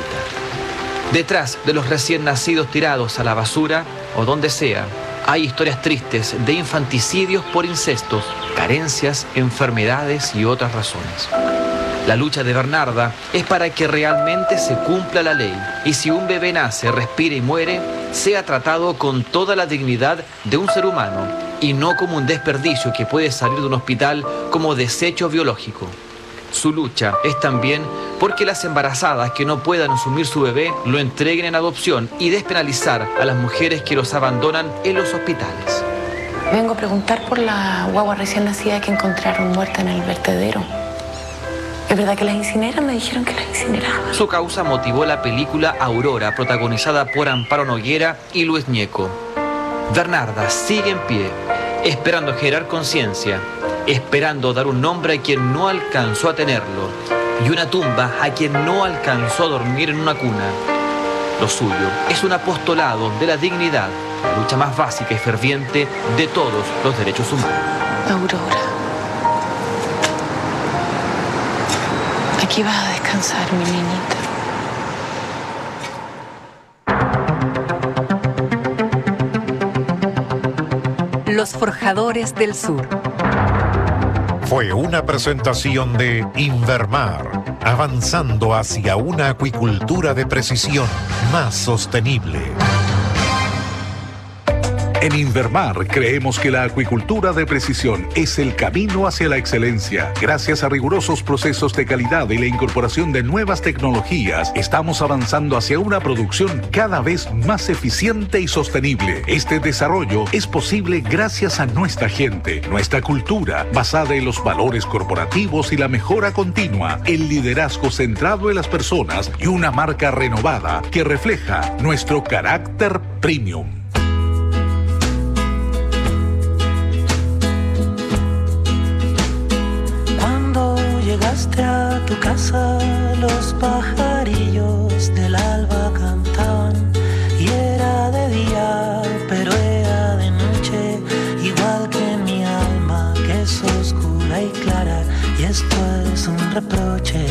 Detrás de los recién nacidos tirados a la basura, o donde sea, hay historias tristes de infanticidios por incestos, carencias, enfermedades y otras razones. La lucha de Bernarda es para que realmente se cumpla la ley y si un bebé nace, respira y muere, sea tratado con toda la dignidad de un ser humano y no como un desperdicio que puede salir de un hospital como desecho biológico. Su lucha es también porque las embarazadas que no puedan asumir su bebé lo entreguen en adopción y despenalizar a las mujeres que los abandonan en los hospitales. Vengo a preguntar por la guagua recién nacida que encontraron muerta en el vertedero. ¿Es verdad que las incineran? Me dijeron que las incineraban. Su causa motivó la película Aurora, protagonizada por Amparo Noguera y Luis Ñeco. Bernarda sigue en pie, esperando generar conciencia, esperando dar un nombre a quien no alcanzó a tenerlo y una tumba a quien no alcanzó a dormir en una cuna. Lo suyo es un apostolado de la dignidad, la lucha más básica y ferviente de todos los derechos humanos. Aurora, aquí vas a descansar, mi niñita. Los Forjadores del Sur. Fue una presentación de Invermar, avanzando hacia una acuicultura de precisión más sostenible. En Invermar creemos que la acuicultura de precisión es el camino hacia la excelencia. Gracias a rigurosos procesos de calidad y la incorporación de nuevas tecnologías, estamos avanzando hacia una producción cada vez más eficiente y sostenible. Este desarrollo es posible gracias a nuestra gente, nuestra cultura, basada en los valores corporativos y la mejora continua, el liderazgo centrado en las personas y una marca renovada que refleja nuestro carácter premium. Cuando llegaste a tu casa, los pajarillos del alba cantaban y era de día, pero era de noche, igual que en mi alma, que es oscura y clara, y esto es un reproche.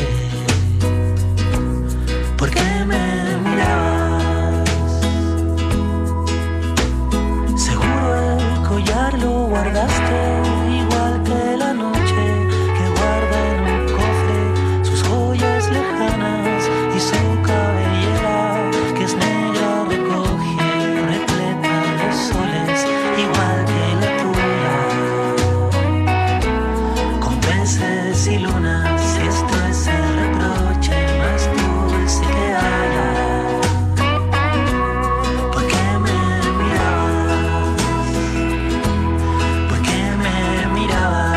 ¿Por qué me mirabas? Seguro el collar lo guardaste, igual que la noche que guarda en un cofre sus joyas lejanas y su cabellera que es negra recoge repleta de soles, igual que la tuya, con peces y lunas. Esto es el reproche más dulce que haya. ¿Por qué me mirabas? ¿Por qué me mirabas?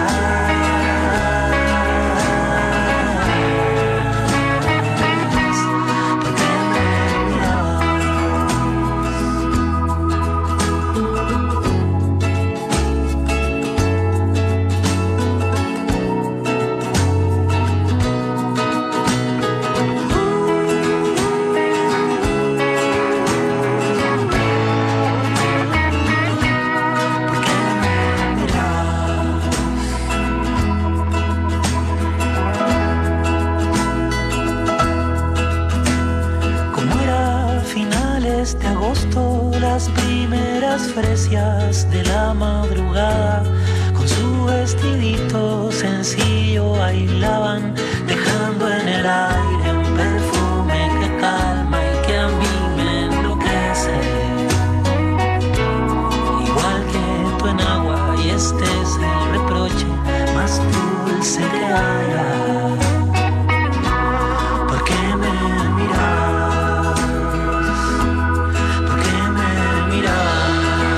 ¿Por qué me mirabas? Como era finales de agosto, las primeras fresias de la madrugada, con su vestidito sencillo bailaban, dejando en el aire un perfume que calma y que a mí me enloquece. Igual que tu enagua, y este es el reproche más dulce que haya. ¿Por qué me mirabas? ¿Por qué me mirabas?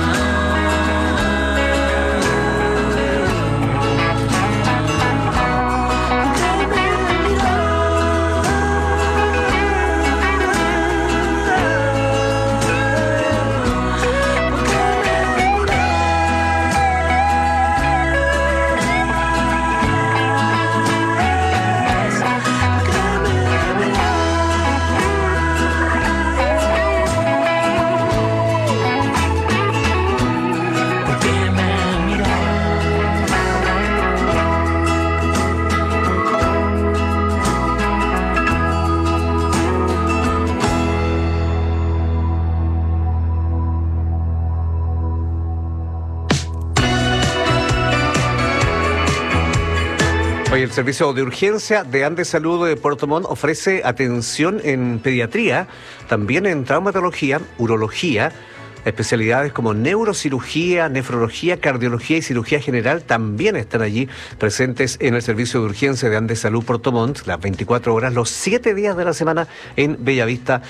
Hoy el servicio de urgencia de Andes Salud de Puerto Montt ofrece atención en pediatría, también en traumatología, urología, especialidades como neurocirugía, nefrología, cardiología y cirugía general también están allí presentes en el servicio de urgencia de Andes Salud Puerto Montt, las 24 horas, los 7 días de la semana en Bellavista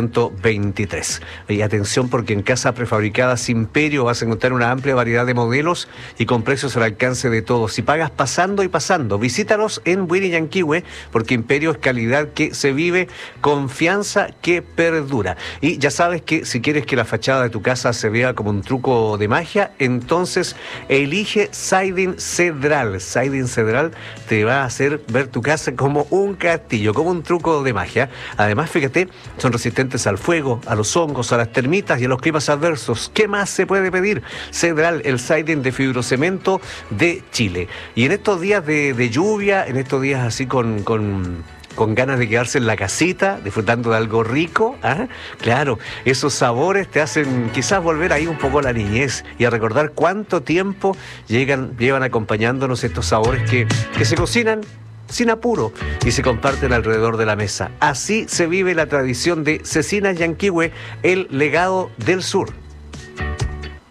123. Y atención, porque en Casa Prefabricadas Imperio vas a encontrar una amplia variedad de modelos y con precios al alcance de todos. Si pagas pasando y pasando, visítanos en Huiriñanquihue, porque Imperio es calidad que se vive, confianza que perdura. Y ya sabes que si quieres que la fachada de tu casa se vea como un truco de magia, entonces elige Siding Cedral. Siding Cedral te va a hacer ver tu casa como un castillo, como un truco de magia. Además, fíjate, son resistentes al fuego, a los hongos, a las termitas y a los climas adversos. ¿Qué más se puede pedir? Cedral, el siding de fibrocemento de Chile. Y en estos días de lluvia, en estos días así con ganas de quedarse en la casita, disfrutando de algo rico, ¿ah? Claro, esos sabores te hacen quizás volver ahí un poco a la niñez y a recordar cuánto tiempo llevan acompañándonos estos sabores que se cocinan sin apuro y se comparten alrededor de la mesa. Así se vive la tradición de Cecina Yanquihue, el legado del sur.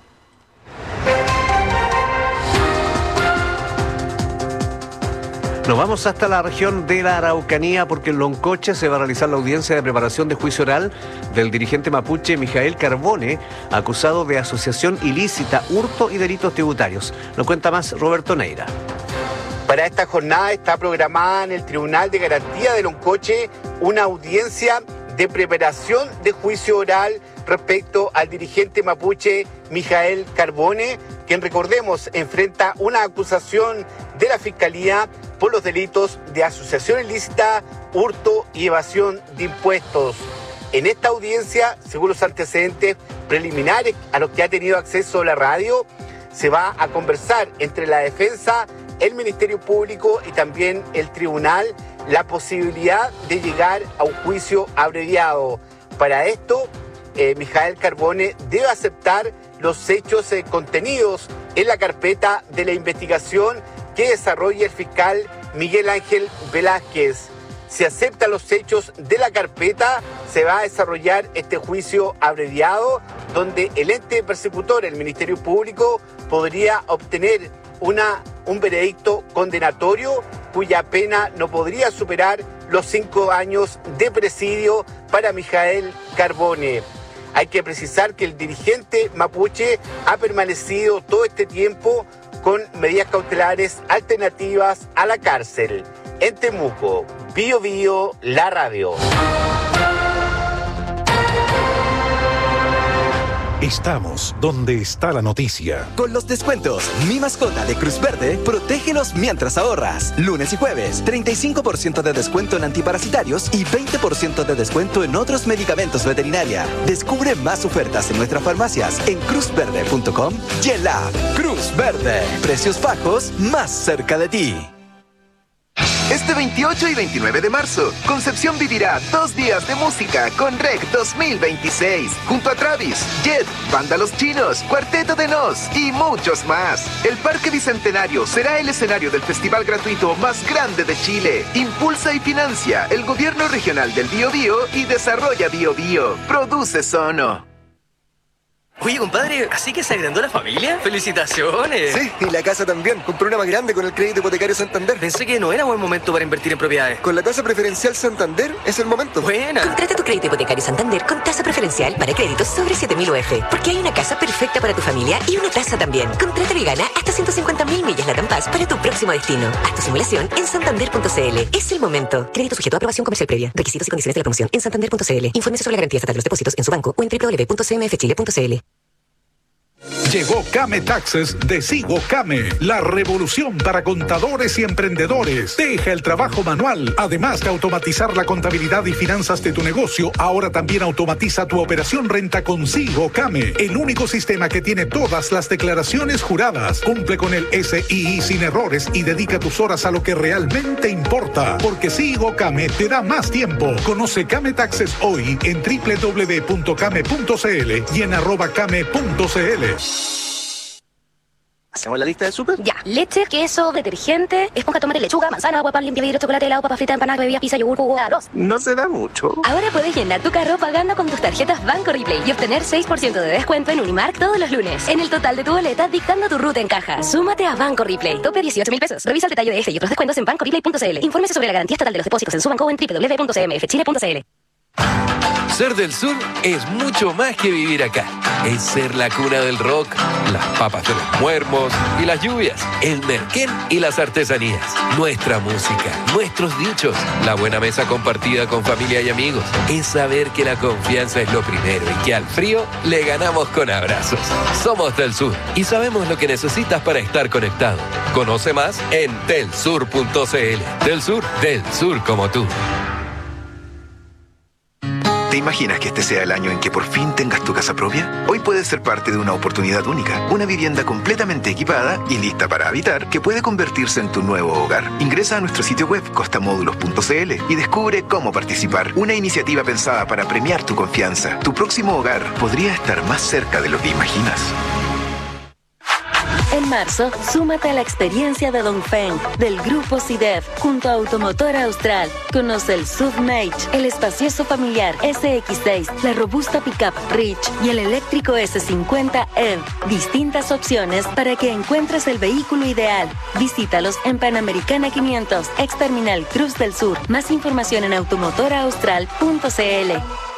Nos vamos hasta la región de la Araucanía porque en Loncoche se va a realizar la audiencia de preparación de juicio oral del dirigente mapuche Mijael Carbone, acusado de asociación ilícita, hurto y delitos tributarios. Nos cuenta más Roberto Neira. Para esta jornada está programada en el Tribunal de Garantía de Loncoche una audiencia de preparación de juicio oral respecto al dirigente mapuche Mijael Carbone, quien, recordemos, enfrenta una acusación de la Fiscalía por los delitos de asociación ilícita, hurto y evasión de impuestos. En esta audiencia, según los antecedentes preliminares a los que ha tenido acceso la radio, se va a conversar entre la defensa, el Ministerio Público y también el tribunal la posibilidad de llegar a un juicio abreviado. Para esto, Mijael Carbone debe aceptar los hechos contenidos en la carpeta de la investigación que desarrolla el fiscal Miguel Ángel Velázquez. Si acepta los hechos de la carpeta, se va a desarrollar este juicio abreviado, donde el ente persecutor, el Ministerio Público, podría obtener un veredicto condenatorio cuya pena no podría superar los 5 años de presidio para Mijael Carbone. Hay que precisar que el dirigente mapuche ha permanecido todo este tiempo con medidas cautelares alternativas a la cárcel. En Temuco, Bío Bío, la radio. Estamos donde está la noticia. Con los descuentos Mi Mascota de Cruz Verde, protégelos mientras ahorras. Lunes y jueves, 35% de descuento en antiparasitarios y 20% de descuento en otros medicamentos veterinaria. Descubre más ofertas en nuestras farmacias en cruzverde.com y en la app Cruz Verde. Precios bajos más cerca de ti. Este 28 y 29 de marzo, Concepción vivirá 2 días de música con REC 2026, junto a Travis, Jet, Banda Los Chinos, Cuarteto de Nos y muchos más. El Parque Bicentenario será el escenario del festival gratuito más grande de Chile. Impulsa y financia el Gobierno Regional del Biobío y desarrolla Biobío. Produce Sono. Oye, compadre, ¿así que se agrandó la familia? ¡Felicitaciones! Sí, y la casa también. Compré una más grande con el crédito hipotecario Santander. Pensé que no era buen momento para invertir en propiedades. Con la tasa preferencial Santander es el momento. ¡Buena! Contrata tu crédito hipotecario Santander con tasa preferencial para créditos sobre 7.000 UF. Porque hay una casa perfecta para tu familia y una tasa también. Contrátalo y gana hasta 150.000 millas LATAM Pass para tu próximo destino. Haz tu simulación en santander.cl. Es el momento. Crédito sujeto a aprobación comercial previa. Requisitos y condiciones de la promoción en santander.cl. Infórmese sobre la garantía estatal de los depósitos en su banco o en www.cmfchile.cl. Llegó Came Taxes de Sigo Came, la revolución para contadores y emprendedores. Deja el trabajo manual. Además de automatizar la contabilidad y finanzas de tu negocio, ahora también automatiza tu operación renta con Sigo Came, el único sistema que tiene todas las declaraciones juradas. Cumple con el SII sin errores y dedica tus horas a lo que realmente importa. Porque Sigo Came te da más tiempo. Conoce Came Taxes hoy en www.came.cl y en @came.cl. ¿Hacemos la lista del súper? Ya. Leche, queso, detergente, esponja, tomate, lechuga, manzana, agua, pan, limpia vidrio, chocolate, helado, papa frita, empanada, bebida, pizza, yogur, jugo, arroz. No se da mucho. Ahora puedes llenar tu carro pagando con tus tarjetas Banco Replay y obtener 6% de descuento en Unimark todos los lunes. En el total de tu boleta, dictando tu ruta en caja. Súmate a Banco Replay. Tope 18.000 pesos. Revisa el detalle de este y otros descuentos en bancoreplay.cl. Infórmese sobre la garantía estatal de los depósitos en su banco o en www.cmfchile.cl. Ser del sur es mucho más que vivir acá. Es ser la cuna del rock, las papas de los muermos y las lluvias, el merquén y las artesanías, nuestra música, nuestros dichos, la buena mesa compartida con familia y amigos. Es saber que la confianza es lo primero y que al frío le ganamos con abrazos. Somos del sur y sabemos lo que necesitas para estar conectado. Conoce más en telsur.cl. Del sur como tú. ¿Te imaginas que este sea el año en que por fin tengas tu casa propia? Hoy puedes ser parte de una oportunidad única, una vivienda completamente equipada y lista para habitar que puede convertirse en tu nuevo hogar. Ingresa a nuestro sitio web costamódulos.cl y descubre cómo participar. Una iniciativa pensada para premiar tu confianza. Tu próximo hogar podría estar más cerca de lo que imaginas. En marzo, súmate a la experiencia de Dongfeng del Grupo CIDEF junto a Automotor Austral. Conoce el SUV Mage, el espacioso familiar SX6, la robusta pickup Reach y el eléctrico S50 EV. Distintas opciones para que encuentres el vehículo ideal. Visítalos en Panamericana 500, ex Terminal Cruz del Sur. Más información en automotoraustral.cl.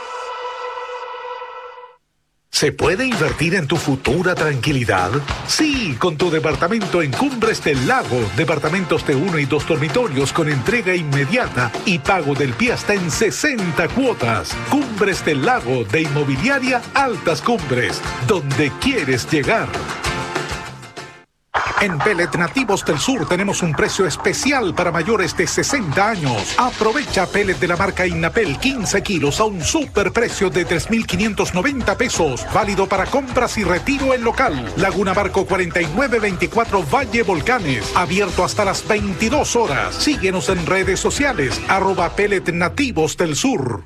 ¿Se puede invertir en tu futura tranquilidad? Sí, con tu departamento en Cumbres del Lago. Departamentos de 1 y 2 dormitorios con entrega inmediata y pago del pie hasta en 60 cuotas. Cumbres del Lago de Inmobiliaria Altas Cumbres, donde quieres llegar. En Pellet Nativos del Sur tenemos un precio especial para mayores de 60 años. Aprovecha pellet de la marca Innapel 15 kilos a un superprecio de 3,590 pesos. Válido para compras y retiro en local. Laguna Barco 4924 Valle Volcanes. Abierto hasta las 22 horas. Síguenos en redes sociales. @Pellet Nativos del Sur.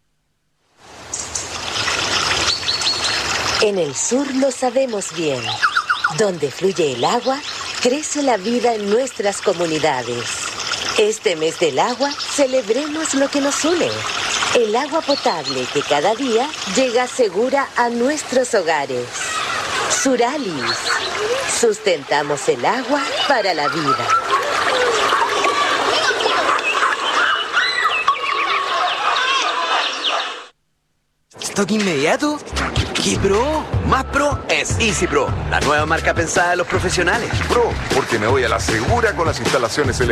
En el sur lo sabemos bien. Donde fluye el agua, crece la vida en nuestras comunidades. Este mes del agua, celebremos lo que nos une. El agua potable que cada día llega segura a nuestros hogares. Suralis. Sustentamos el agua para la vida. ¿Stock inmediato? ¿Qué pro? Más pro es Easy Pro, la nueva marca pensada de los profesionales. Pro, porque me voy a la segura con las instalaciones